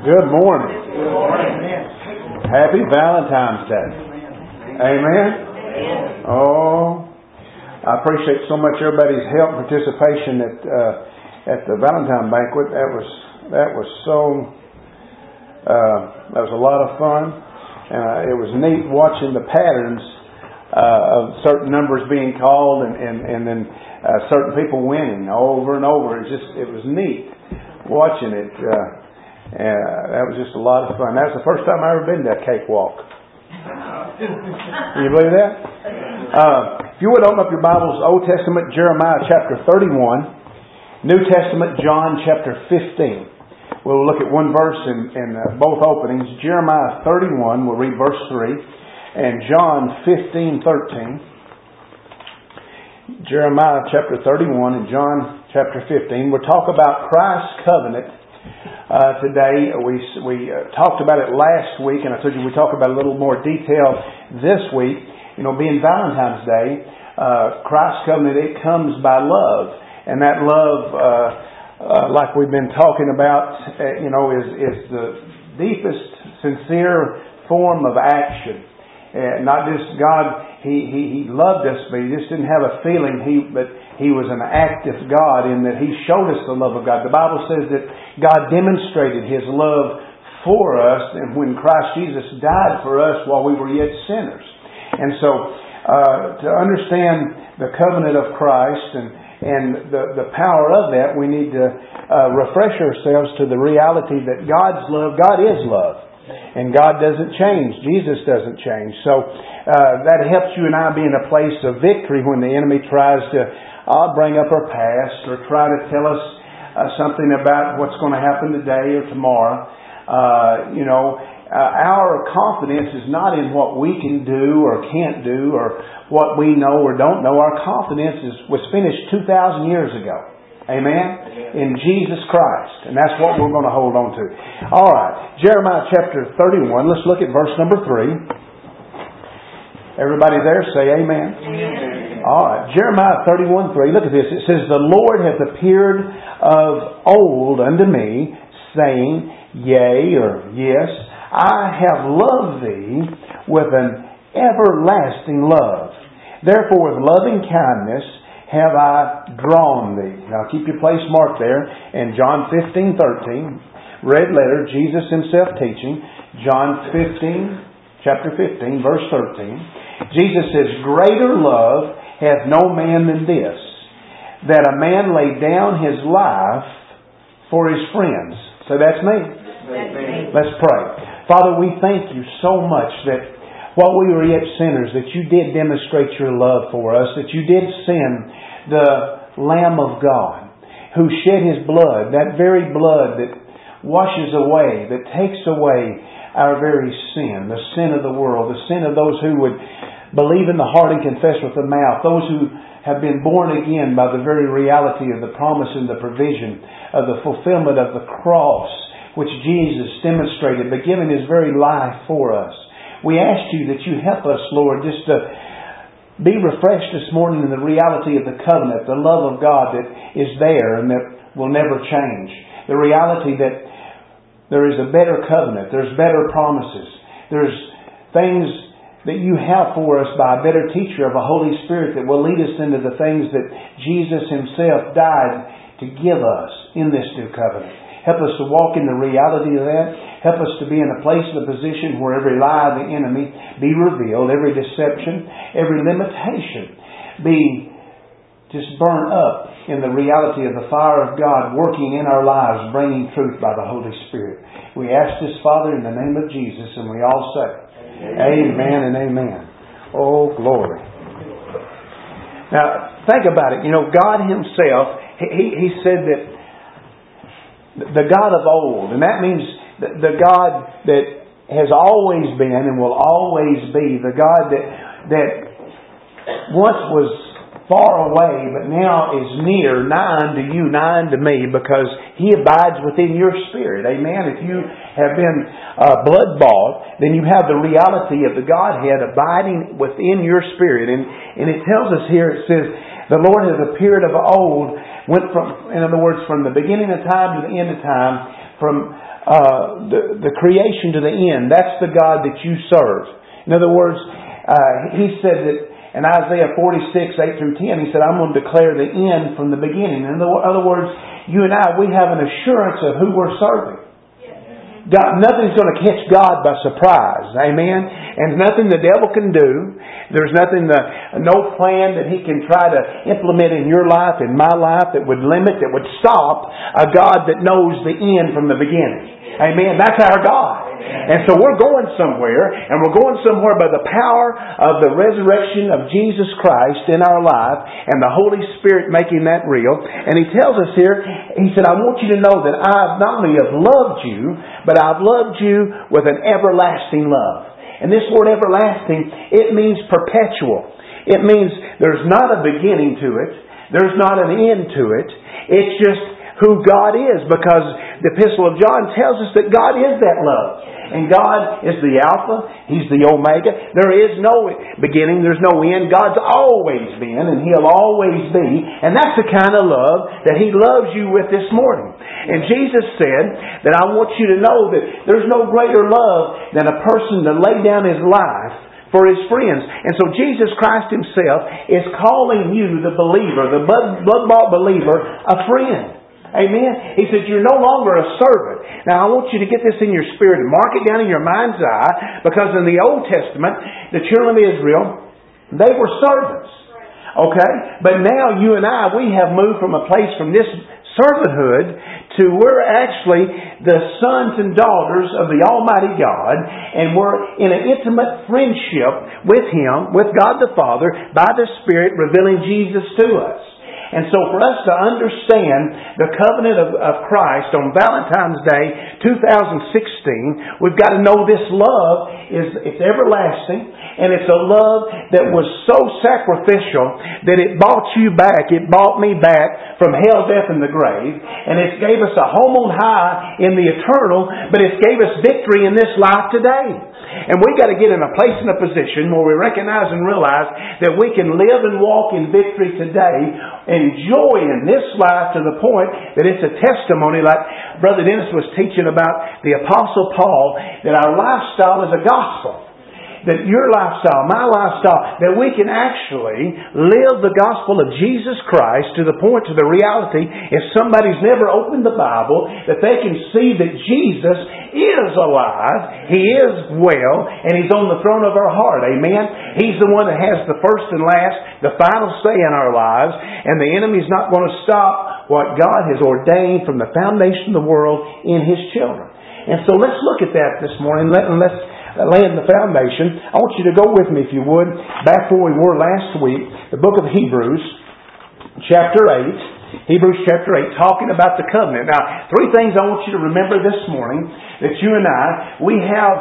Good morning. Happy Valentine's Day. Amen. Oh, I appreciate so much everybody's help and participation at the Valentine banquet. That was a lot of fun. It was neat watching the patterns of certain numbers being called and then certain people winning over and over. It was neat watching it. That was just a lot of fun. That was the first time I ever been to that cakewalk. Can you believe that? If you would open up your Bibles, Old Testament, Jeremiah chapter 31, New Testament, John chapter 15. We'll look at one verse in both openings. Jeremiah 31, we'll read verse 3, and John 15:13. Jeremiah chapter 31 and John chapter 15. We'll talk about Christ's covenant today. We talked about it last week, and I told you we talk about it a little more detail this week. Being Valentine's Day, Christ's covenant, it comes by love, and that love, like we've been talking about, is the deepest, sincere form of action. Not just God, He loved us, but He just didn't have a feeling. But He was an active God in that He showed us the love of God. The Bible says that God demonstrated His love for us, and when Christ Jesus died for us while we were yet sinners. And so, to understand the covenant of Christ and the power of that, we need to refresh ourselves to the reality that God's love, God is love. And God doesn't change. Jesus doesn't change. So that helps you and I be in a place of victory when the enemy tries to bring up our past or try to tell us something about what's going to happen today or tomorrow. Our confidence is not in what we can do or can't do or what we know or don't know. Our confidence was finished 2,000 years ago. Amen? In Jesus Christ. And that's what we're going to hold on to. All right. Jeremiah chapter 31. Let's look at verse number 3. Everybody there say amen. Amen. All right. Jeremiah 31:3. Look at this. It says, "The Lord hath appeared of old unto me, saying, Yea," or yes, "I have loved thee with an everlasting love. Therefore with loving kindness have I drawn thee." Now keep your place marked there. And John 15:13, red letter, Jesus Himself teaching. John 15, chapter 15, verse 13. Jesus says, "Greater love hath no man than this, that a man lay down his life for his friends." So that's me. Let's pray. Father, we thank You so much that while we were yet sinners, that You did demonstrate Your love for us, that You did send the Lamb of God who shed His blood, that very blood that washes away, that takes away our very sin, the sin of the world, the sin of those who would believe in the heart and confess with the mouth, those who have been born again by the very reality of the promise and the provision of the fulfillment of the cross, which Jesus demonstrated by giving His very life for us. We ask You that You help us, Lord, just to be refreshed this morning in the reality of the covenant, the love of God that is there and that will never change. The reality that there is a better covenant, there's better promises, there's things that You have for us by a better teacher of a Holy Spirit that will lead us into the things that Jesus Himself died to give us in this new covenant. Help us to walk in the reality of that. Help us to be in a place and a position where every lie of the enemy be revealed, every deception, every limitation be just burned up in the reality of the fire of God working in our lives, bringing truth by the Holy Spirit. We ask this, Father, in the name of Jesus, and we all say, Amen and amen. Oh, glory. Now, think about it. God Himself, He said that the God of old, and that means the God that has always been and will always be, the God that once was far away but now is near, nigh unto you, nigh unto me, because He abides within your spirit. Amen. If you have been blood bought, then you have the reality of the Godhead abiding within your spirit. And it tells us here, it says, the Lord has appeared of old, went from, in other words, from the beginning of time to the end of time, from the creation to the end. That's the God that you serve. In other words, He said that in Isaiah 46, 8 through 10, He said, I'm going to declare the end from the beginning. In other words, you and I, we have an assurance of who we're serving. God, nothing's going to catch God by surprise. Amen? And nothing the devil can do. There's nothing, no plan that he can try to implement in your life, in my life, that would limit, that would stop a God that knows the end from the beginning. Amen? That's our God. And so we're going somewhere, and we're going somewhere by the power of the resurrection of Jesus Christ in our life and the Holy Spirit making that real. And He tells us here, He said, I want you to know that I not only have loved you, but I've loved you with an everlasting love. And this word everlasting, it means perpetual. It means there's not a beginning to it. There's not an end to it. It's just who God is, because the Epistle of John tells us that God is that love. And God is the Alpha. He's the Omega. There is no beginning. There's no end. God's always been, and He'll always be. And that's the kind of love that He loves you with this morning. And Jesus said that I want you to know that there's no greater love than a person to lay down his life for his friends. And so Jesus Christ Himself is calling you, the believer, the blood-bought believer, a friend. Amen. He said, you're no longer a servant. Now I want you to get this in your spirit and mark it down in your mind's eye, because in the Old Testament, the children of Israel, they were servants. Okay? But now you and I, we have moved from a place from this servanthood to we're actually the sons and daughters of the Almighty God, and we're in an intimate friendship with Him, with God the Father, by the Spirit revealing Jesus to us. And so for us to understand the covenant of Christ on Valentine's Day 2016, we've got to know this love it's everlasting, and it's a love that was so sacrificial that it bought you back. It bought me back from hell, death, and the grave. And it gave us a home on high in the eternal, but it gave us victory in this life today. And we've got to get in a place and a position where we recognize and realize that we can live and walk in victory today, enjoying this life to the point that it's a testimony, like Brother Dennis was teaching about the Apostle Paul, that our lifestyle is a gospel. That your lifestyle, my lifestyle, that we can actually live the gospel of Jesus Christ to the point, to the reality, if somebody's never opened the Bible, that they can see that Jesus is alive, He is well, and He's on the throne of our heart. Amen? He's the one that has the first and last, the final say in our lives, and the enemy's not going to stop what God has ordained from the foundation of the world in His children. And so let's look at that this morning. Let's laying the foundation. I want you to go with me, if you would, back where we were last week, the book of Hebrews, chapter 8. Hebrews chapter 8, talking about the covenant. Now, three things I want you to remember this morning, that you and I, we have,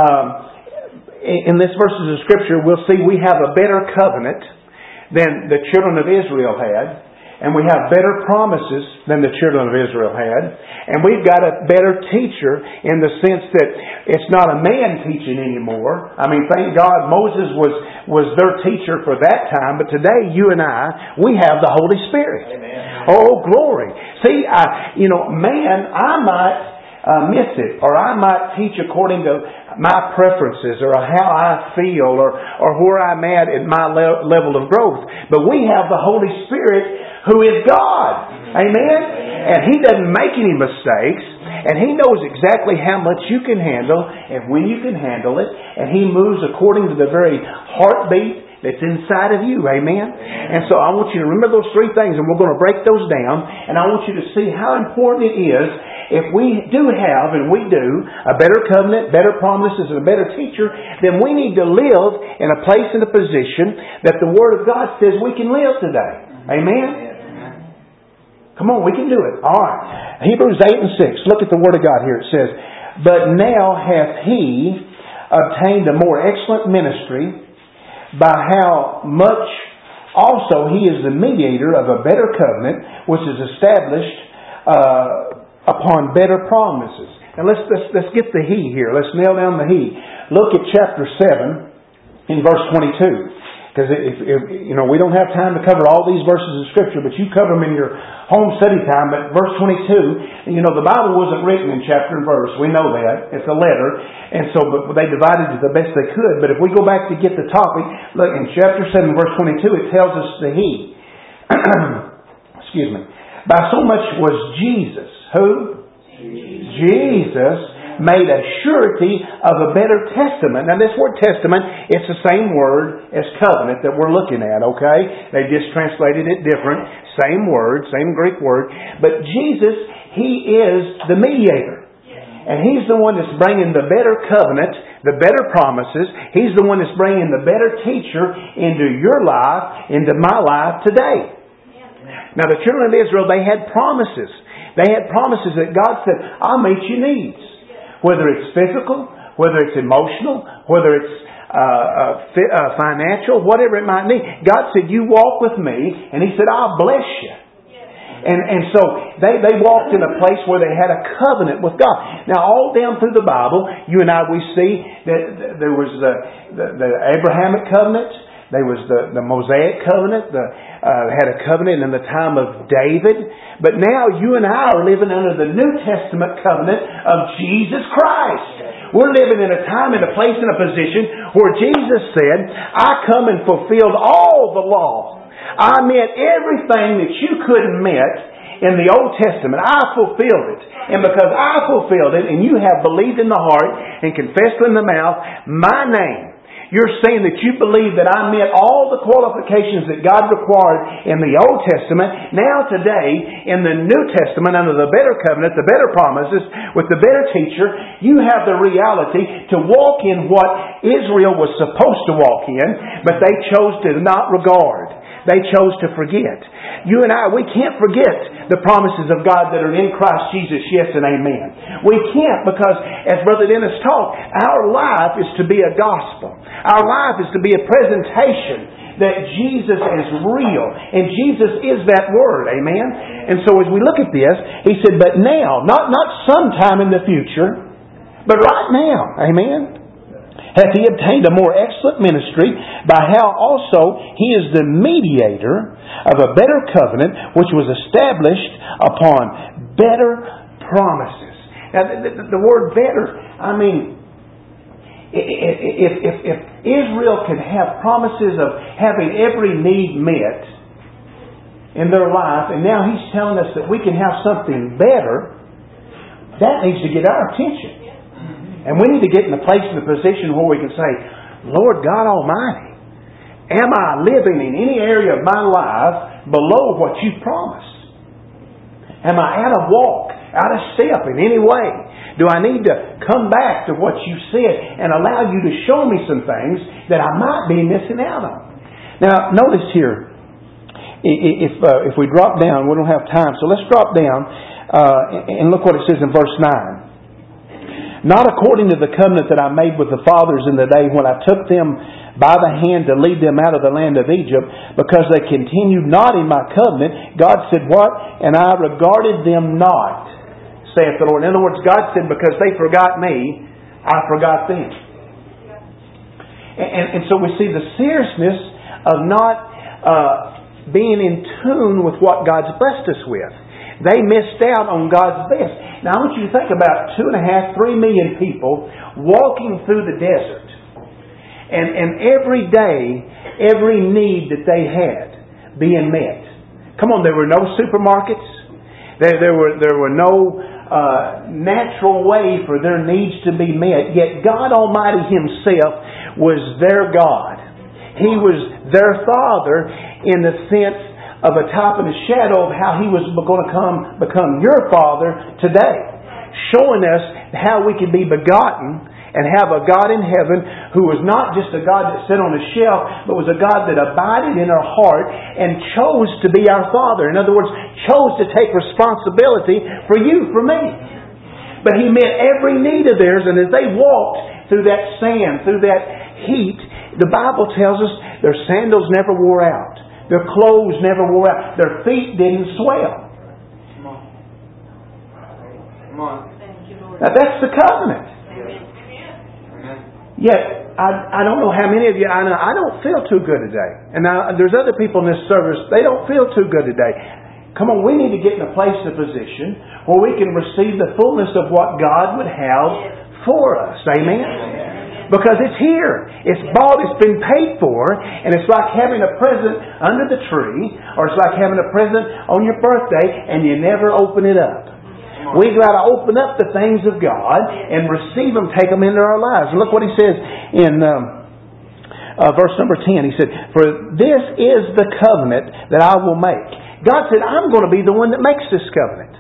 in this verses of Scripture, we'll see we have a better covenant than the children of Israel had. And we have better promises than the children of Israel had. And we've got a better teacher in the sense that it's not a man teaching anymore. I mean, thank God Moses was their teacher for that time. But today, you and I, we have the Holy Spirit. Amen. Oh, glory. See, man, I might miss it, or I might teach according to my preferences, or how I feel, or where I'm at my level of growth. But we have the Holy Spirit, who is God. Amen? And He doesn't make any mistakes, and He knows exactly how much you can handle and when you can handle it, and He moves according to the very heartbeat that's inside of you. Amen? And so I want you to remember those three things, and we're going to break those down, and I want you to see how important it is, if we do have, and we do, a better covenant, better promises, and a better teacher, then we need to live in a place and a position that the Word of God says we can live today. Amen? Come on, we can do it. All right. Hebrews 8 and 6. Look at the Word of God here. It says, but now hath He obtained a more excellent ministry, by how much also He is the mediator of a better covenant, which is established upon better promises. And let's get the He here. Let's nail down the He. Look at chapter 7 in verse 22. Because we don't have time to cover all these verses of Scripture, but you cover them in your home study time. But verse 22, the Bible wasn't written in chapter and verse. We know that. It's a letter. And so but they divided it the best they could. But if we go back to get the topic, look, in chapter 7, verse 22, it tells us the He. Excuse me. By so much was Jesus. Who? Jesus made a surety of a better testament. Now this word testament, it's the same word as covenant that we're looking at, okay? They just translated it different. Same word, same Greek word. But Jesus, He is the mediator. And He's the one that's bringing the better covenant, the better promises. He's the one that's bringing the better teacher into your life, into my life today. Now the children of Israel, they had promises. They had promises that God said, I'll meet your needs. Whether it's physical, whether it's emotional, whether it's financial, whatever it might be. God said, you walk with me, and He said, I'll bless you. And so they walked in a place where they had a covenant with God. Now all down through the Bible, you and I, we see that there was the Abrahamic covenant. There was the Mosaic covenant. Had a covenant in the time of David. But now you and I are living under the New Testament covenant of Jesus Christ. We're living in a time and a place and a position where Jesus said, I come and fulfilled all the law. I met everything that you couldn't met in the Old Testament. I fulfilled it. And because I fulfilled it and you have believed in the heart and confessed in the mouth my name, you're saying that you believe that I met all the qualifications that God required in the Old Testament. Now today, in the New Testament, under the better covenant, the better promises, with the better teacher, you have the reality to walk in what Israel was supposed to walk in, but they chose to not regard. They chose to forget. You and I, we can't forget the promises of God that are in Christ Jesus, yes and amen. We can't because, as Brother Dennis taught, our life is to be a gospel. Our life is to be a presentation that Jesus is real. And Jesus is that Word, amen? And so as we look at this, He said, but now, not sometime in the future, but right now, amen? Hath He obtained a more excellent ministry, by how also He is the mediator of a better covenant, which was established upon better promises. Now, the word better, I mean, if Israel could have promises of having every need met in their life, and now He's telling us that we can have something better, that needs to get our attention. And we need to get in the place and the position where we can say, Lord God Almighty, am I living in any area of my life below what You've promised? Am I out of walk, out of step in any way? Do I need to come back to what You said and allow You to show me some things that I might be missing out on? Now, notice here, if we drop down, we don't have time, so let's drop down and look what it says in verse 9. Not according to the covenant that I made with the fathers in the day when I took them by the hand to lead them out of the land of Egypt, because they continued not in my covenant. God said, what? And I regarded them not, saith the Lord. In other words, God said, because they forgot me, I forgot them. And so we see the seriousness of not being in tune with what God's blessed us with. They missed out on God's best. Now I want you to think about 2.5, 3 million people walking through the desert. And every day, every need that they had being met. Come on, there were no supermarkets. There were no natural way for their needs to be met. Yet God Almighty Himself was their God. He was their Father in the sense of a type and a shadow of how He was going to become your Father today. Showing us how we can be begotten and have a God in heaven who was not just a God that sat on a shelf, but was a God that abided in our heart and chose to be our Father. In other words, chose to take responsibility for you, for me. But He met every need of theirs, and as they walked through that sand, through that heat, the Bible tells us their sandals never wore out. Their clothes never wore out. Their feet didn't swell. Come on. Come on. Now that's the covenant. Amen. Yet, I don't know how many of you, I don't feel too good today. And now there's other people in this service, they don't feel too good today. Come on, we need to get in a place of position where we can receive the fullness of what God would have for us. Amen? Because it's here. It's bought, it's been paid for, and it's like having a present under the tree, or it's like having a present on your birthday, and you never open it up. We've got to open up the things of God and receive them, take them into our lives. And look what He says in verse number 10. He said, "For this is the covenant that I will make." God said, "I'm going to be the one that makes this covenant."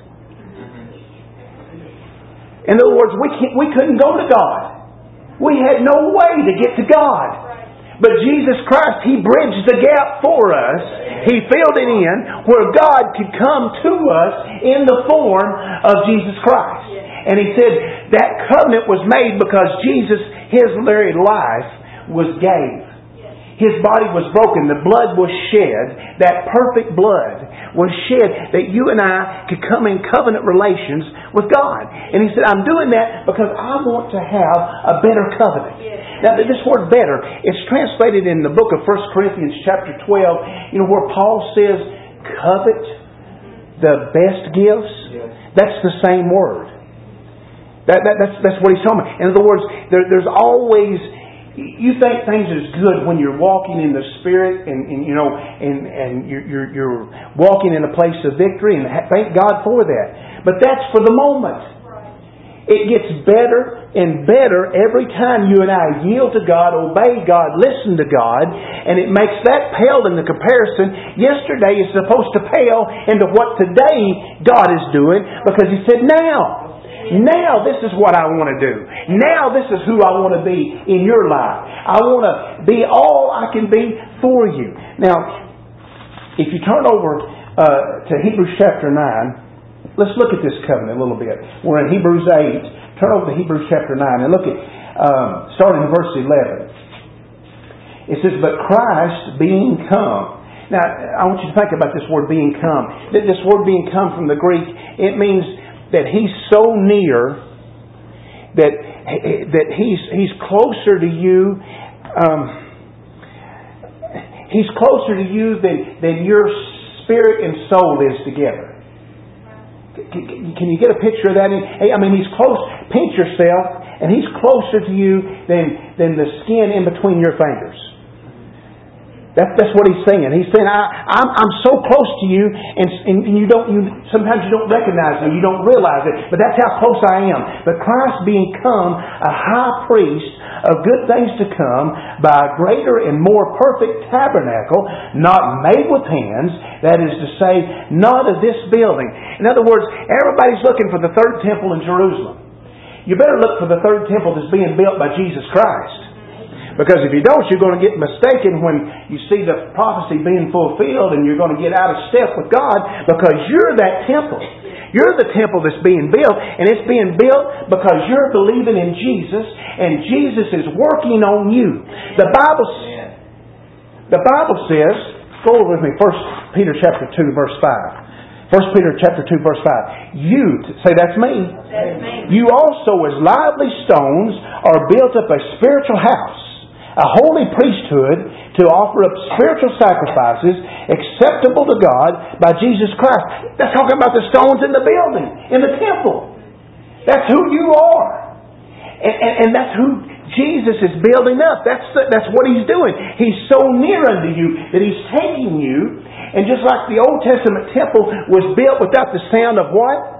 In other words, we couldn't go to God. We had no way to get to God. But Jesus Christ, He bridged the gap for us. He filled it in where God could come to us in the form of Jesus Christ. And He said that covenant was made because Jesus, His very life was gave. His body was broken. The blood was shed. That perfect blood was shed that you and I could come in covenant relations with God. And He said, "I'm doing that because I want to have a better covenant." Now, this word "better" is translated in the book of 1 Corinthians chapter 12, where Paul says, "Covet the best gifts." That's the same word. That's what he's talking about. In other words, there's always... You think things is good when you're walking in the Spirit and you're walking in a place of victory, and thank God for that. But that's for the moment. It gets better and better every time you and I yield to God, obey God, listen to God, and it makes that pale in the comparison. Yesterday is supposed to pale into what today God is doing, because He said, Now this is what I want to do. Now this is who I want to be in your life. I want to be all I can be for you. Now, if you turn over to Hebrews chapter 9, let's look at this covenant a little bit. We're in Hebrews 8. Turn over to Hebrews chapter 9 and look at, starting in verse 11. It says, "But Christ being come." Now, I want you to think about this word "being come." This word "being come" from the Greek, it means that He's so near that He's closer to you. He's closer to you than your spirit and soul is together. Can you get a picture of that? He's close. Pinch yourself, and He's closer to you than the skin in between your fingers. That's what He's saying. He's saying, I'm so close to you, and sometimes you don't recognize me, you don't realize it, but that's how close I am. But Christ being come a high priest of good things to come by a greater and more perfect tabernacle, not made with hands, that is to say, not of this building. In other words, everybody's looking for the third temple in Jerusalem. You better look for the third temple that's being built by Jesus Christ. Because if you don't, you're going to get mistaken when you see the prophecy being fulfilled, and you're going to get out of step with God, because you're that temple. You're the temple that's being built, and it's being built because you're believing in Jesus, and Jesus is working on you. The Bible says, go over with me, 1 Peter chapter 2, verse 5. 1 Peter chapter 2, verse 5. You, say that's me. That's me. You also as lively stones are built up a spiritual house, a holy priesthood, to offer up spiritual sacrifices acceptable to God by Jesus Christ. That's talking about the stones in the building, in the temple. That's who you are. And that's who Jesus is building up. That's what He's doing. He's so near unto you that He's taking you. And just like the Old Testament temple was built without the sound of what?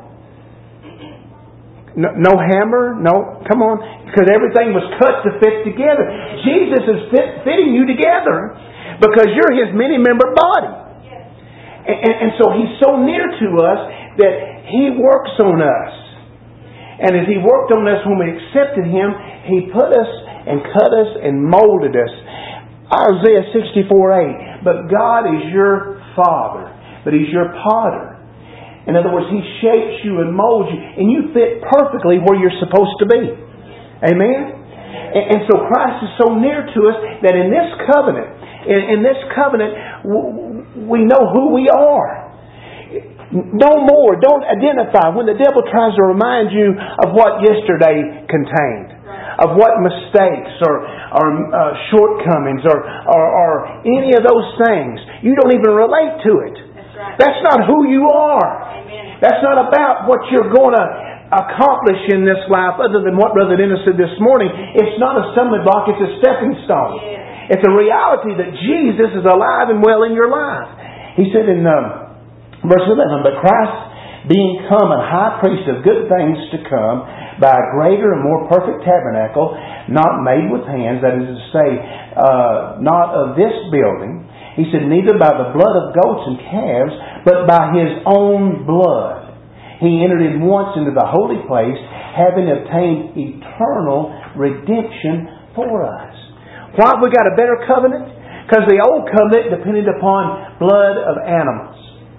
No hammer, come on, because everything was cut to fit together. Jesus is fitting you together because you're His many-membered body. And so He's so near to us that He works on us. And as He worked on us when we accepted Him, He put us and cut us and molded us. Isaiah 64:8. But God is your Father, but He's your potter. In other words, He shapes you and molds you, and you fit perfectly where you're supposed to be. Amen? And so Christ is so near to us that in this covenant, we know who we are. No more. Don't identify. When the devil tries to remind you of what yesterday contained, of what mistakes or shortcomings or any of those things. You don't even relate to it. That's not who you are. That's not about what you're going to accomplish in this life, other than what Brother Dennis said this morning. It's not a stumbling block, it's a stepping stone. It's a reality that Jesus is alive and well in your life. He said in verse 11, but Christ being come a high priest of good things to come, by a greater and more perfect tabernacle, not made with hands, that is to say, not of this building. He said, neither by the blood of goats and calves, but by His own blood. He entered in once into the holy place, having obtained eternal redemption for us. Why have we got a better covenant? Because the old covenant depended upon blood of animals.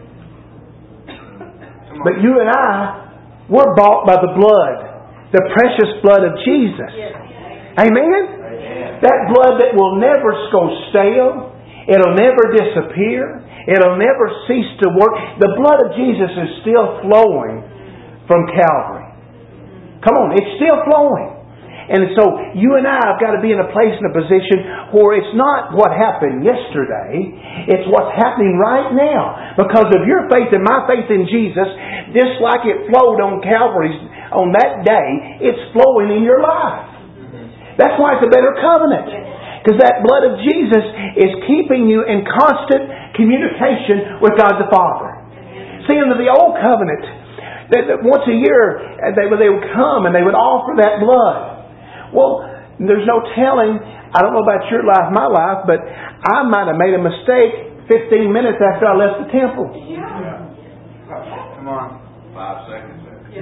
But you and I, we're bought by the blood, the precious blood of Jesus. Amen? That blood that will never go stale. It'll never disappear. It'll never cease to work. The blood of Jesus is still flowing from Calvary. Come on, it's still flowing. And so you and I have got to be in a place and a position where it's not what happened yesterday. It's what's happening right now. Because of your faith and my faith in Jesus, just like it flowed on Calvary on that day, it's flowing in your life. That's why it's a better covenant. Because that blood of Jesus is keeping you in constant communication with God the Father. See, under the old covenant, that once a year they would come and they would offer that blood. Well, there's no telling, I don't know about your life, my life, but I might have made a mistake 15 minutes after I left the temple. Come on. 5 seconds.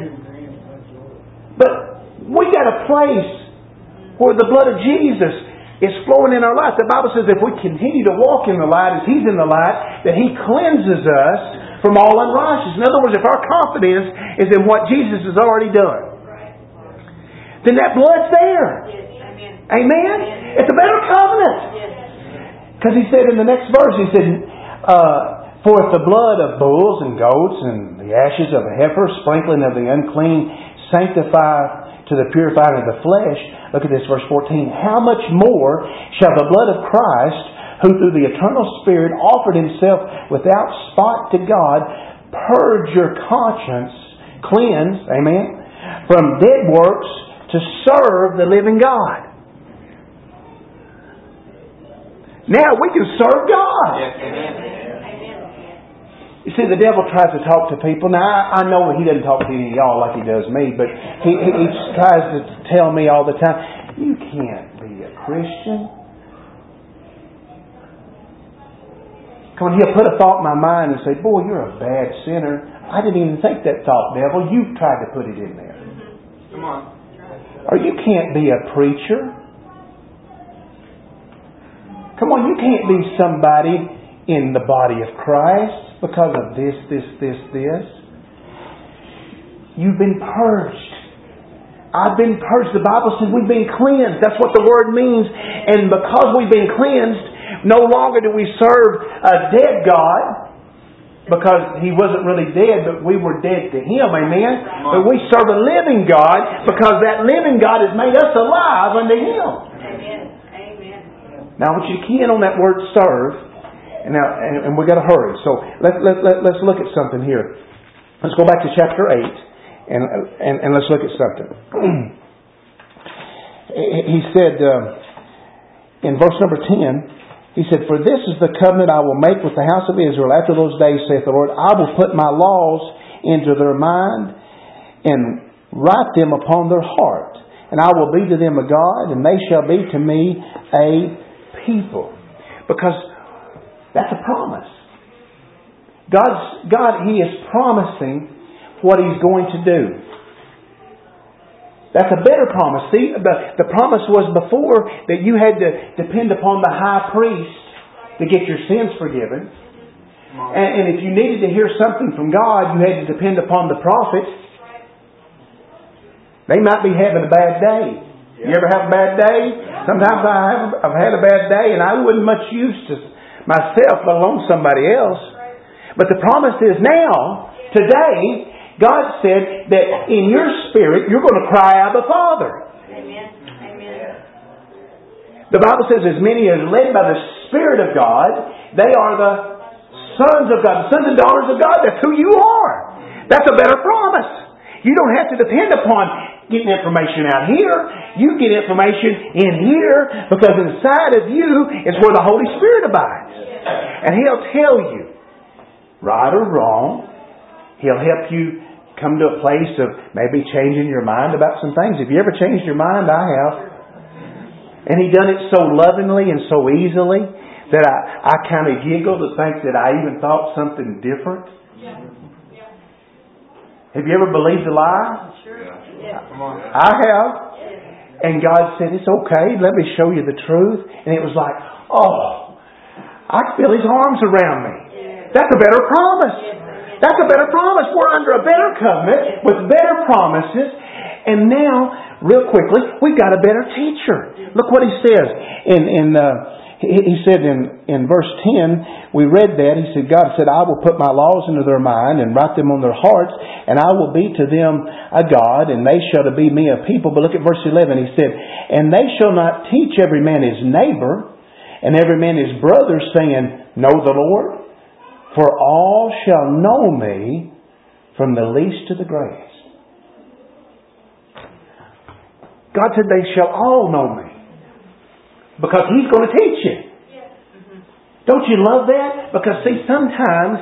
But we got a place where the blood of Jesus is flowing in our life. The Bible says if we continue to walk in the light as He's in the light, that He cleanses us from all unrighteousness. In other words, if our confidence is in what Jesus has already done, then that blood's there. Amen? It's a better covenant. Because He said in the next verse, He said, for if the blood of bulls and goats and the ashes of a heifer, sprinkling of the unclean, sanctify to the purifying of the flesh. Look at this, verse 14. How much more shall the blood of Christ, who through the eternal Spirit offered Himself without spot to God, purge your conscience, cleanse, amen, from dead works to serve the living God. Now we can serve God. Yes, amen. You see, the devil tries to talk to people. Now, I know he doesn't talk to any of y'all like he does me, but he tries to tell me all the time, you can't be a Christian. Come on, he'll put a thought in my mind and say, boy, you're a bad sinner. I didn't even think that thought, devil. You've tried to put it in there. Come on. Or you can't be a preacher. Come on, you can't be somebody in the body of Christ because of this. You've been purged. I've been purged. The Bible says we've been cleansed. That's what the word means. And because we've been cleansed, no longer do we serve a dead God, because He wasn't really dead, but we were dead to Him. Amen? But we serve a living God, because that living God has made us alive unto Him. Amen. Amen. Now I want you to key in on that word serve. And we've got to hurry. So let's look at something here. Let's go back to chapter 8 and let's look at something. He said in verse number 10, He said, for this is the covenant I will make with the house of Israel after those days, saith the Lord. I will put my laws into their mind and write them upon their heart. And I will be to them a God, and they shall be to me a people. Because that's a promise. God, He is promising what He's going to do. That's a better promise. See, the promise was before that you had to depend upon the high priest to get your sins forgiven. And if you needed to hear something from God, you had to depend upon the prophet. They might be having a bad day. You ever have a bad day? Sometimes I've had a bad day and I wasn't much used to myself, let alone somebody else. But the promise is now, today, God said that in your spirit, you're going to cry out, Abba, Father. Amen. Amen. The Bible says, as many as are led by the Spirit of God, they are the sons of God, the sons and daughters of God. That's who you are. That's a better promise. You don't have to depend upon getting information out here. You get information in here because inside of you is where the Holy Spirit abides. And He'll tell you, right or wrong. He'll help you come to a place of maybe changing your mind about some things. Have you ever changed your mind? I have. And He done it so lovingly and so easily that I kind of giggle to think that I even thought something different. Have you ever believed a lie? Come on. I have. And God said, it's okay. Let me show you the truth. And it was like, oh, I feel His arms around me. That's a better promise. That's a better promise. We're under a better covenant with better promises. And now, real quickly, we've got a better teacher. Look what He says. He said in verse 10, we read that. He said, God said, I will put my laws into their mind and write them on their hearts, and I will be to them a God, and they shall be me a people. But look at verse 11. He said, and they shall not teach every man his neighbor, and every man his brother, saying, know the Lord. For all shall know me, from the least to the greatest. God said they shall all know me. Because He's going to teach you. Don't you love that? Because see, sometimes,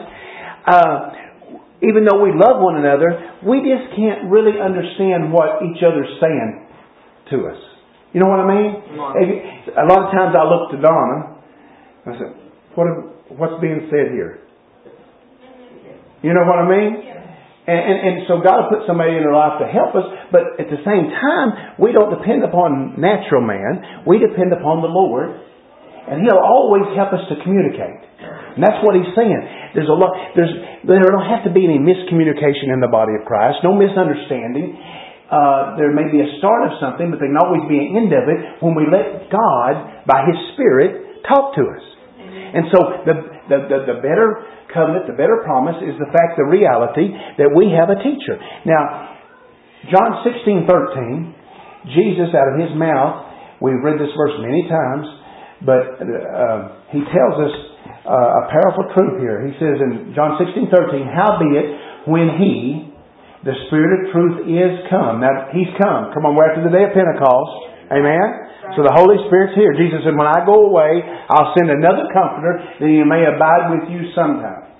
even though we love one another, we just can't really understand what each other's saying to us. You know what I mean? A lot of times I look to Donna, I said, what's being said here? You know what I mean? And so God will put somebody in our life to help us, but at the same time, we don't depend upon natural man. We depend upon the Lord, and He'll always help us to communicate. And that's what He's saying. There don't have to be any miscommunication in the body of Christ, no misunderstanding. There may be a start of something, but there can always be an end of it when we let God, by His Spirit, talk to us. And so the better covenant, the better promise is the fact, the reality that we have a teacher. Now, John 16:13, Jesus out of His mouth, we've read this verse many times, but He tells us a powerful truth here. He says in John 16:13, howbeit when He, the Spirit of truth, is come. Now, He's come. Come on, we're after the day of Pentecost. Amen? So the Holy Spirit's here. Jesus said, when I go away, I'll send another Comforter that He may abide with you sometime.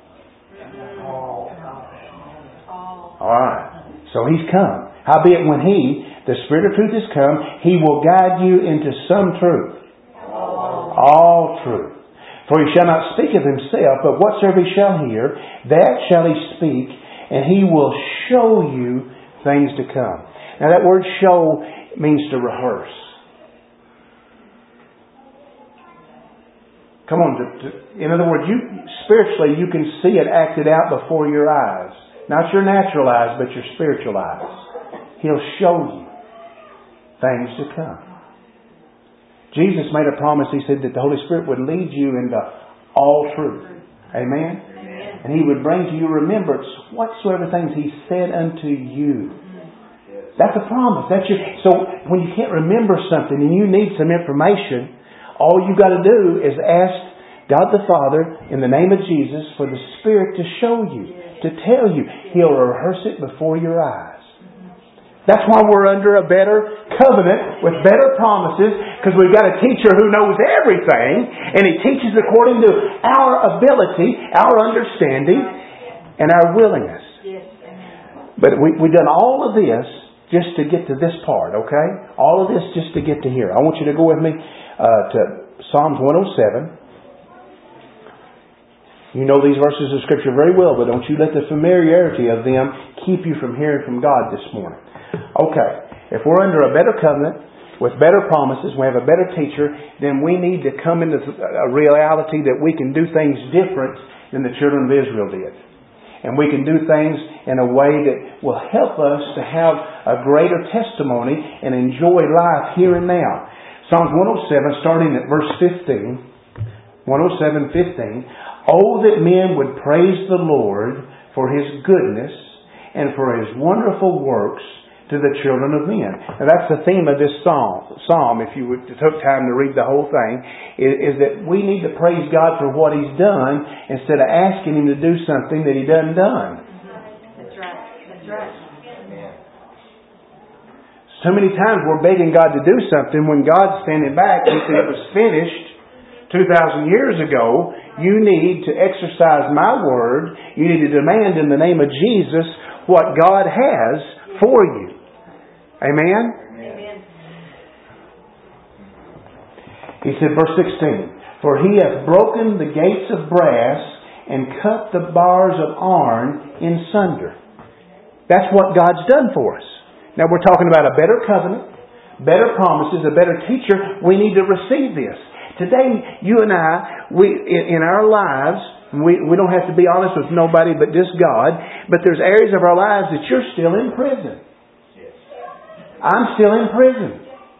Alright. So He's come. Howbeit when He, the Spirit of truth, is come, He will guide you into some truth. All truth. For He shall not speak of Himself, but whatsoever He shall hear, that shall He speak, and He will show you things to come. Now that word show means to rehearse. Come on. In other words, spiritually, you can see it acted out before your eyes. Not your natural eyes, but your spiritual eyes. He'll show you things to come. Jesus made a promise. He said that the Holy Spirit would lead you into all truth. Amen? And He would bring to your remembrance whatsoever things He said unto you. That's a promise. So when you can't remember something and you need some information, all you got to do is ask God the Father in the name of Jesus for the Spirit to show you, to tell you. He'll rehearse it before your eyes. That's why we're under a better covenant with better promises, because we've got a teacher who knows everything, and He teaches according to our ability, our understanding, and our willingness. But we've done all of this just to get to this part, okay? All of this just to get to here. I want you to go with me to Psalms 107. You know these verses of Scripture very well, but don't you let the familiarity of them keep you from hearing from God this morning. Okay, if we're under a better covenant with better promises, we have a better teacher, then we need to come into a reality that we can do things different than the children of Israel did. And we can do things in a way that will help us to have a greater testimony and enjoy life here and now. Psalms 107, starting at verse 15. 107:15. Oh, that men would praise the Lord for His goodness and for His wonderful works to the children of men. Now that's the theme of this psalm, if you took time to read the whole thing, is that we need to praise God for what He's done instead of asking Him to do something that He doesn't done. That's right. That's right. So many times we're begging God to do something when God's standing back. He said it was finished 2,000 years ago. You need to exercise my word. You need to demand in the name of Jesus what God has for you. Amen? Amen. He said, verse 16, For He hath broken the gates of brass and cut the bars of iron in sunder. That's what God's done for us. Now we're talking about a better covenant, better promises, a better teacher. We need to receive this. Today, you and I, in our lives, we don't have to be honest with nobody but just God, but there's areas of our lives that you're still in prison. I'm still in prison.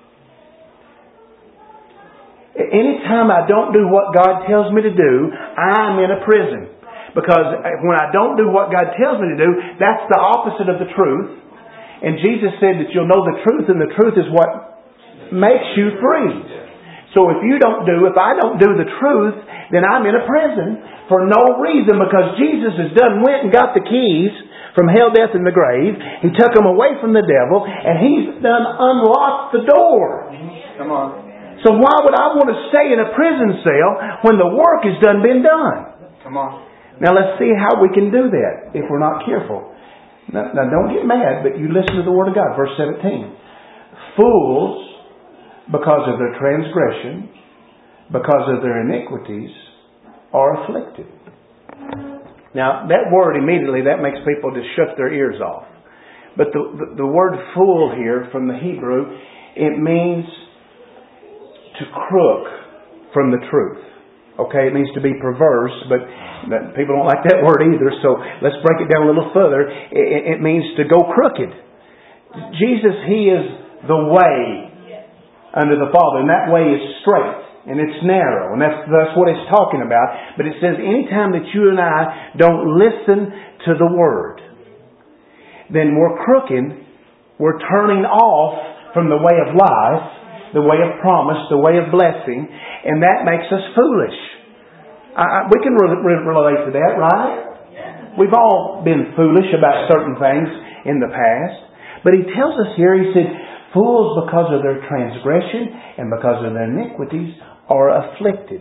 Anytime I don't do what God tells me to do, I'm in a prison. Because when I don't do what God tells me to do, that's the opposite of the truth. And Jesus said that you'll know the truth, and the truth is what makes you free. So if I don't do the truth, then I'm in a prison for no reason, because Jesus has went and got the keys from hell, death, and the grave. He took them away from the devil, and He's unlocked the door. Come on. So why would I want to stay in a prison cell when the work has been done? Come on. Now let's see how we can do that if we're not careful. Now don't get mad, but you listen to the Word of God. Verse 17. Fools, because of their transgression, because of their iniquities, are afflicted. Now, that word immediately, that makes people just shut their ears off. But the word fool here from the Hebrew, it means to crook from the truth. Okay, it means to be perverse, but people don't like that word either, so let's break it down a little further. It means to go crooked. Jesus, He is the way unto the Father, and that way is straight. And it's narrow. And that's what it's talking about. But it says anytime that you and I don't listen to the Word, then we're crooking. We're turning off from the way of life, the way of promise, the way of blessing. And that makes us foolish. We can relate to that, right? We've all been foolish about certain things in the past. But He tells us here, He said, fools because of their transgression and because of their iniquities are afflicted.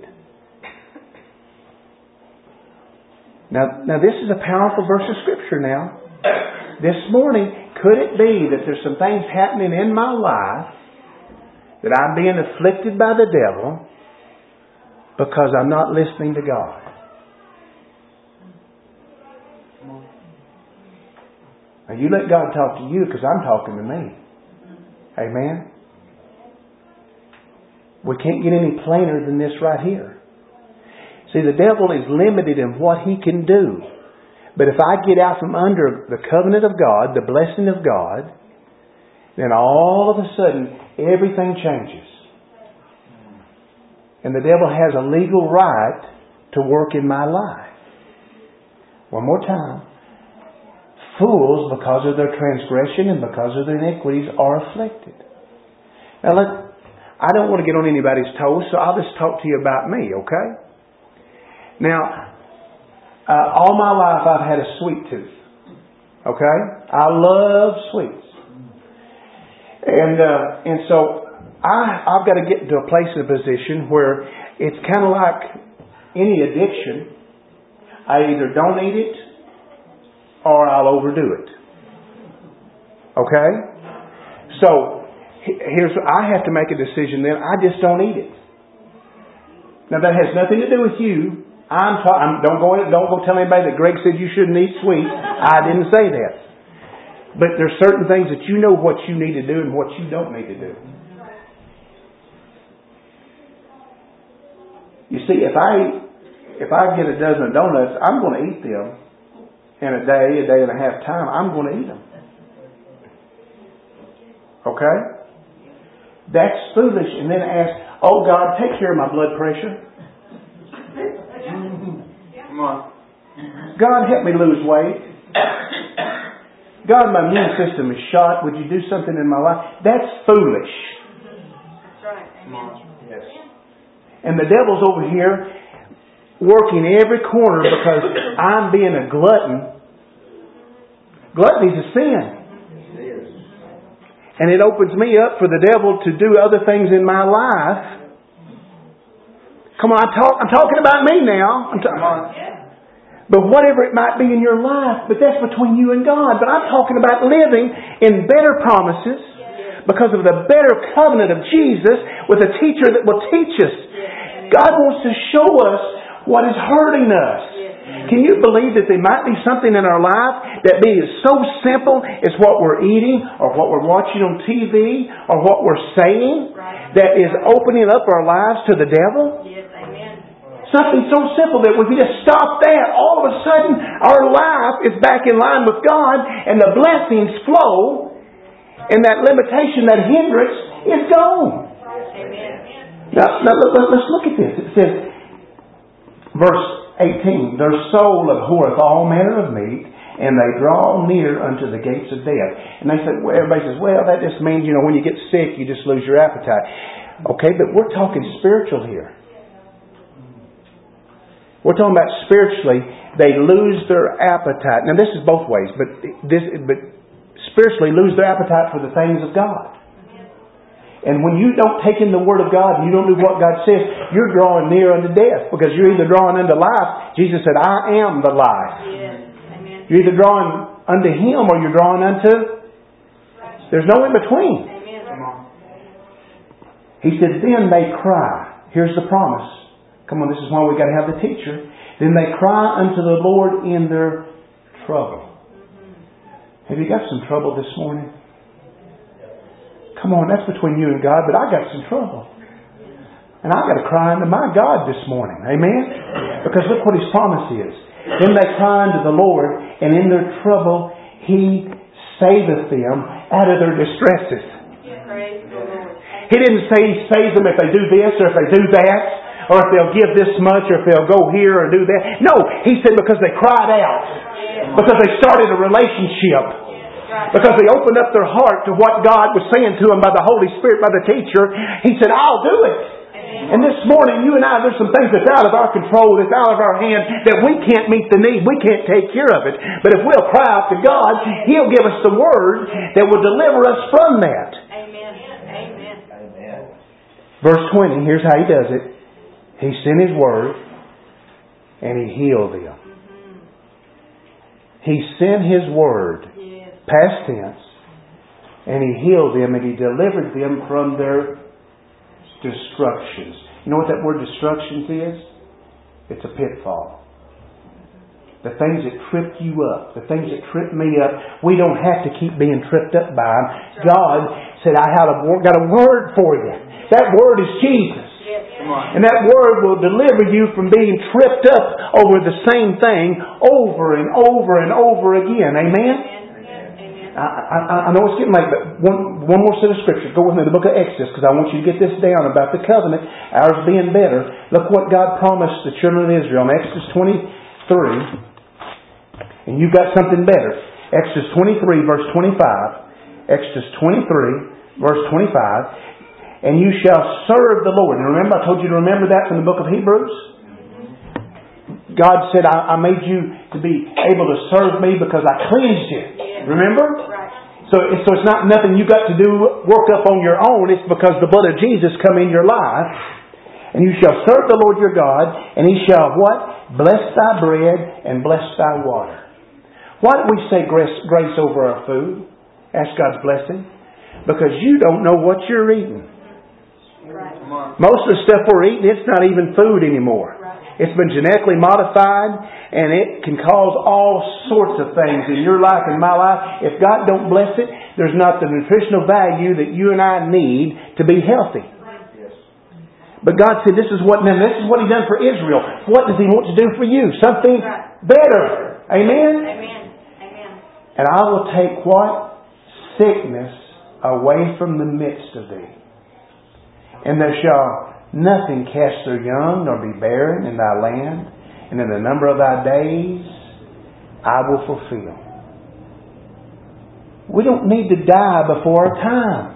Now this is a powerful verse of Scripture now. This morning, could it be that there's some things happening in my life that I'm being afflicted by the devil because I'm not listening to God? Now you let God talk to you, because I'm talking to me. Amen? We can't get any plainer than this right here. See, the devil is limited in what he can do. But if I get out from under the covenant of God, the blessing of God, then all of a sudden, everything changes. And the devil has a legal right to work in my life. One more time. Fools, because of their transgression and because of their iniquities, are afflicted. Now, I don't want to get on anybody's toes, so I'll just talk to you about me, okay? Now, all my life I've had a sweet tooth. Okay? I love sweets. And so I've got to get to a place and a position where it's kind of like any addiction. I either don't eat it or I'll overdo it. Okay? So I have to make a decision then. I just don't eat it. Now that has nothing to do with you. Don't go tell anybody that Greg said you shouldn't eat sweets. I didn't say that. But there's certain things that you know what you need to do and what you don't need to do. You see, if I get a dozen of donuts, I'm going to eat them in a day and a half time. I'm going to eat them. Okay? That's foolish. And then ask, oh God, take care of my blood pressure. Come on. God, help me lose weight. God, my immune system is shot. Would you do something in my life? That's foolish. That's right. Amen. Yes. And the devil's over here working every corner because I'm being a glutton. Gluttony's a sin. And it opens me up for the devil to do other things in my life. Come on, I'm talking about me now. But whatever it might be in your life, but that's between you and God. But I'm talking about living in better promises because of the better covenant of Jesus with a teacher that will teach us. God wants to show us what is hurting us. Can you believe that there might be something in our life that be so simple as what we're eating or what we're watching on TV or what we're saying that is opening up our lives to the devil? Yes, amen. Something so simple that if we just stop that, all of a sudden our life is back in line with God and the blessings flow and that limitation, that hindrance is gone. Amen. Now let's look at this. It says, verse 18, their soul abhorreth all manner of meat, and they draw near unto the gates of death. And they say, well, everybody says, well, that just means, when you get sick, you just lose your appetite. Okay, but we're talking spiritual here. We're talking about spiritually, they lose their appetite. Now this is both ways, but spiritually lose their appetite for the things of God. And when you don't take in the Word of God and you don't do what God says, you're drawing near unto death. Because you're either drawing unto life. Jesus said, I am the life. Yes. Amen. You're either drawing unto Him or you're drawing unto... There's no in between. Amen. He said, then they cry. Here's the promise. Come on, this is why we got to have the teacher. Then they cry unto the Lord in their trouble. Have you got some trouble this morning? Come on, that's between you and God, but I got some trouble. And I got to cry unto my God this morning. Amen? Because look what His promise is. Then they cry unto the Lord, and in their trouble He saveth them out of their distresses. Praise the Lord. He didn't say He saves them if they do this or if they do that, or if they'll give this much or if they'll go here or do that. No, He said because they cried out. Because they started a relationship. Because they opened up their heart to what God was saying to them by the Holy Spirit, by the teacher. He said, I'll do it. And this morning, you and I, there's some things that's out of our control, that's out of our hand, that we can't meet the need. We can't take care of it. But if we'll cry out to God, He'll give us the Word that will deliver us from that. Amen. Amen. Verse 20, here's how He does it. He sent His Word, and He healed them. He sent His Word, past tense, and He healed them and He delivered them from their destructions. You know what that word destructions is? It's a pitfall. The things that trip you up, the things that trip me up, we don't have to keep being tripped up by them. God said, I got a word for you. That word is Jesus. And that Word will deliver you from being tripped up over the same thing over and over and over again. Amen? I know it's getting late, but one more set of scriptures. Go with me to the book of Exodus, because I want you to get this down about the covenant, ours being better. Look what God promised the children of Israel in Exodus 23. And you've got something better. Exodus 23, verse 25. Exodus 23, verse 25. And you shall serve the Lord. And remember, I told you to remember that from the book of Hebrews? God said, I made you to be able to serve me because I cleansed you. Remember? So it's not nothing you got to do, work up on your own. It's because the blood of Jesus come in your life. And you shall serve the Lord your God, and He shall what? Bless thy bread and bless thy water. Why do we say grace over our food? Ask God's blessing. Because you don't know what you're eating. Most of the stuff we're eating, it's not even food anymore. It's been genetically modified, and it can cause all sorts of things in your life and my life. If God don't bless it, there's not the nutritional value that you and I need to be healthy. But God said, this is what He done for Israel. What does He want to do for you? Something better. Amen? Amen. And I will take what? Sickness away from the midst of thee. And there shall nothing cast their young, nor be barren in thy land. And in the number of thy days I will fulfill. We don't need to die before our time.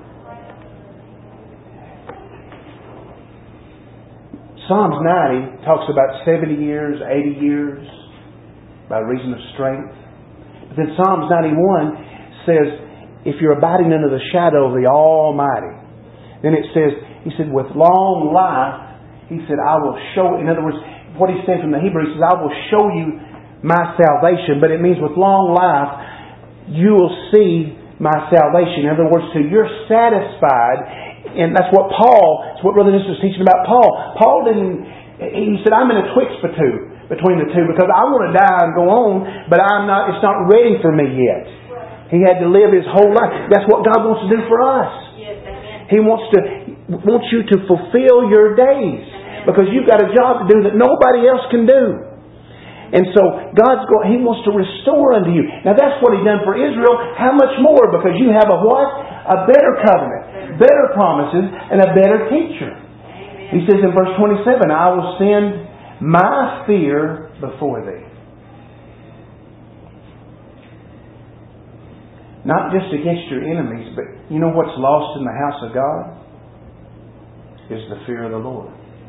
Psalms 90 talks about 70 years, 80 years by reason of strength. But then Psalms 91 says, if you're abiding under the shadow of the Almighty, then it says, He said, with long life, He said, I will show, in other words, what He said from the Hebrew, He says, I will show you my salvation. But it means with long life, you will see my salvation. In other words, till you're satisfied. And that's what Brother Dennis was teaching about Paul. He said, I'm in a between the two, because I want to die and go on, but it's not ready for me yet. He had to live his whole life. That's what God wants to do for us. He wants you to fulfill your days, because you've got a job to do that nobody else can do. And so He wants to restore unto you. Now that's what He done for Israel. How much more? Because you have a what? A better covenant, better promises, and a better teacher. He says in verse 27, I will send my fear before thee. Not just against your enemies, but you know what's lost in the house of God? Is the fear of the Lord.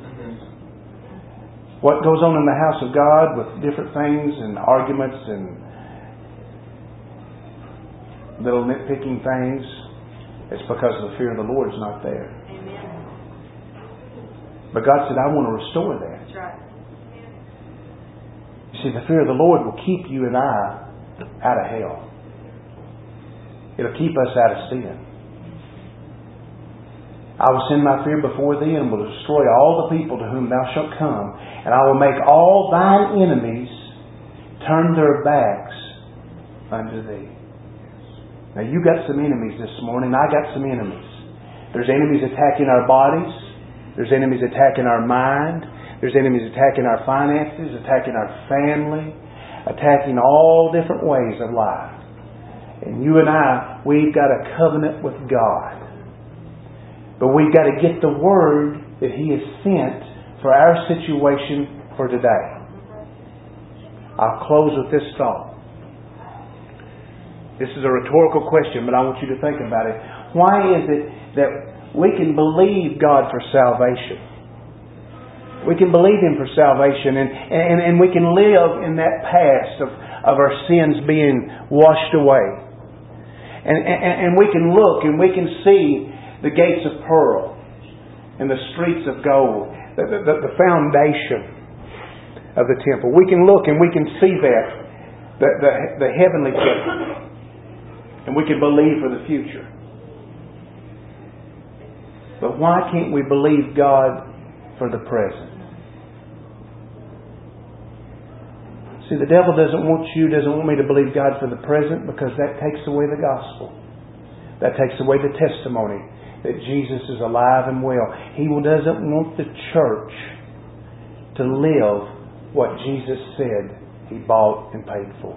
What goes on in the house of God with different things and arguments and little nitpicking things, it's because the fear of the Lord is not there. Amen. But God said, I want to restore that. That's right. You see, the fear of the Lord will keep you and I out of hell. It'll keep us out of sin. I will send my fear before thee, and will destroy all the people to whom thou shalt come. And I will make all thine enemies turn their backs unto thee. Now you got some enemies this morning. I got some enemies. There's enemies attacking our bodies. There's enemies attacking our mind. There's enemies attacking our finances, attacking our family, attacking all different ways of life. And you and I, we've got a covenant with God. But we've got to get the Word that He has sent for our situation for today. I'll close with this thought. This is a rhetorical question, but I want you to think about it. Why is it that we can believe God for salvation? We can believe Him for salvation, and we can live in that past of our sins being washed away. And we can look and we can see the gates of pearl and the streets of gold, the foundation of the temple. We can look and we can see that, the heavenly temple, and we can believe for the future. But why can't we believe God for the present? See, the devil doesn't want me to believe God for the present, because that takes away the gospel. That takes away the testimony that Jesus is alive and well. He doesn't want the church to live what Jesus said He bought and paid for.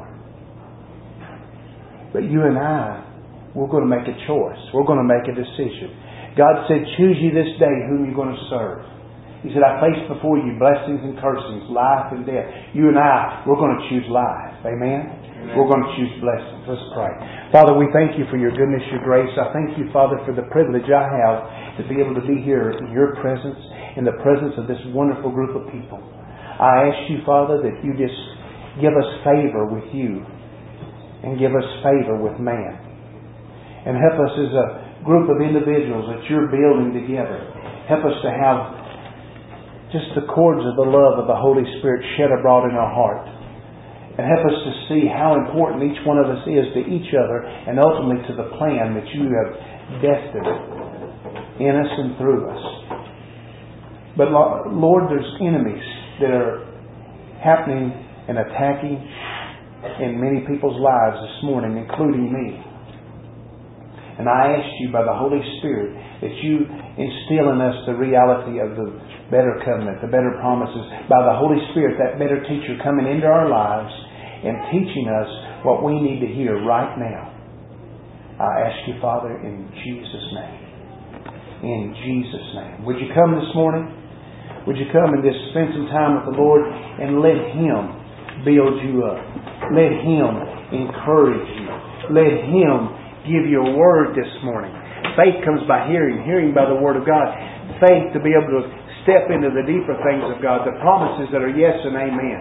But you and I, we're going to make a choice. We're going to make a decision. God said, choose ye this day whom you're going to serve. He said, I place before you blessings and cursings, life and death. You and I, we're going to choose life. Amen? We're going to choose blessings. Let's pray. Father, we thank You for Your goodness, Your grace. I thank You, Father, for the privilege I have to be able to be here in Your presence, in the presence of this wonderful group of people. I ask You, Father, that You just give us favor with You and give us favor with man. And help us as a group of individuals that You're building together. Help us to have just the cords of the love of the Holy Spirit shed abroad in our heart. And help us to see how important each one of us is to each other, and ultimately to the plan that You have destined in us and through us. But Lord, there's enemies that are happening and attacking in many people's lives this morning, including me. And I ask You by the Holy Spirit that You instill in us the reality of the better covenant, the better promises. By the Holy Spirit, that better teacher coming into our lives and teaching us what we need to hear right now. I ask You, Father, in Jesus' name. In Jesus' name. Would You come this morning? Would you come and just spend some time with the Lord and let Him build you up? Let Him encourage you. Let Him give you a word this morning. Faith comes by hearing, hearing by the Word of God. Faith to be able to step into the deeper things of God, the promises that are yes and amen.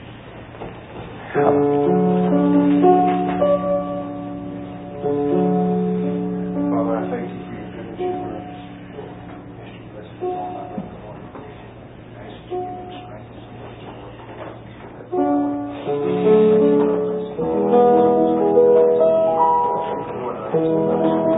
Father, I thank you for your goodness and your grace. Ask you to bless us all, my brother, Lord. I ask you to give him strength to support your work. Lord, I ask you to bless us.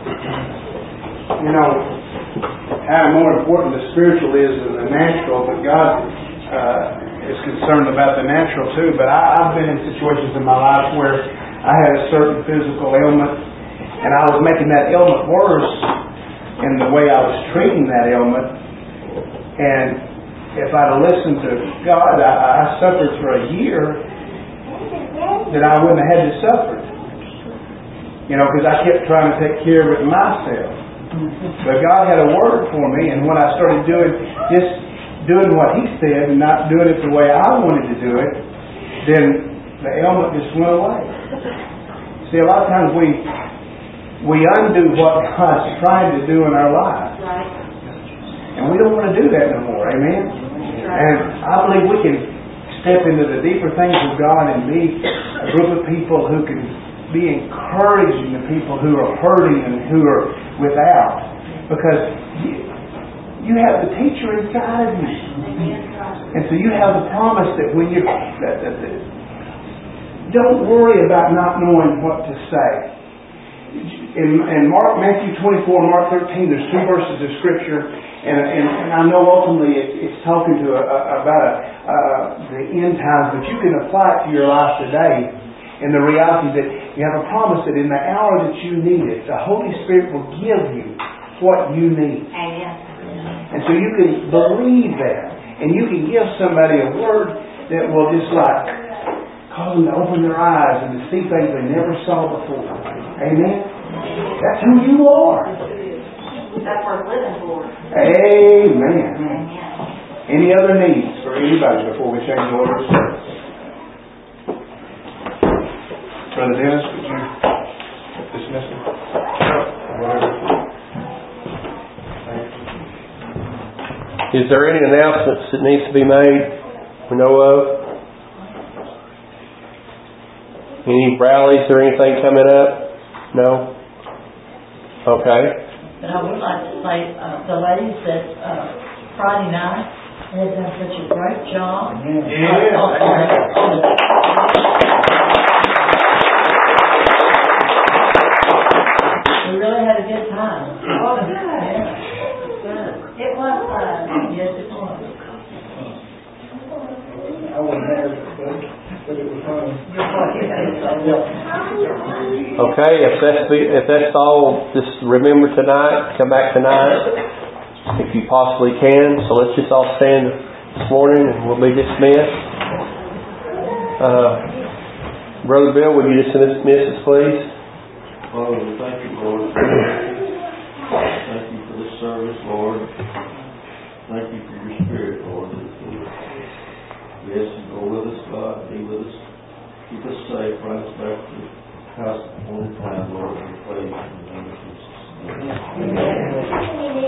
You know, how more important the spiritual is than the natural, but God is concerned about the natural too. But I've been in situations in my life where I had a certain physical ailment, and I was making that ailment worse in the way I was treating that ailment. And if I'd have listened to God, I suffered for a year that I wouldn't have had to suffer. You know, because I kept trying to take care of it myself. But God had a word for me, and when I started doing what He said and not doing it the way I wanted to do it, then the ailment just went away. See, a lot of times we undo what God's trying to do in our lives. And we don't want to do that no more. Amen? And I believe we can step into the deeper things of God and be a group of people who can be encouraging the people who are hurting and who are without. Because you have the teacher inside of you. And so you have the promise that when you... don't worry about not knowing what to say. In Matthew 24, Mark 13, there's two verses of Scripture, and I know ultimately it's talking to about the end times, but you can apply it to your life today in the reality that you have a promise that in the hour that you need it, the Holy Spirit will give you what you need. Amen. And so you can believe that, and you can give somebody a word that will just like cause them to open their eyes and to see things they never saw before. Amen? That's who you are. That's worth living for. Amen. Amen. Any other needs for anybody before we change the order of service? Brother Dennis, would you dismiss him? Whatever. Is there any announcements that needs to be made we know of? Any rallies or anything coming up? No? Okay. But I would like to say, the ladies that Friday night had done such a great job. We really had a good time. Oh, good. Yeah. It was fun. Yes, it was. I wouldn't have it, but it was fun. Okay, if that's all, just remember tonight, come back tonight, if you possibly can. So let's just all stand this morning and we'll be dismissed. Brother Bill, would you just dismiss us, please? Father, we thank you, Lord. Thank you for this service, Lord. Thank you for your Spirit, Lord. Yes, and go with us, God. Be with us. Keep us safe. Bring us back to the house on time, Lord. We pray in the name of Jesus. Amen.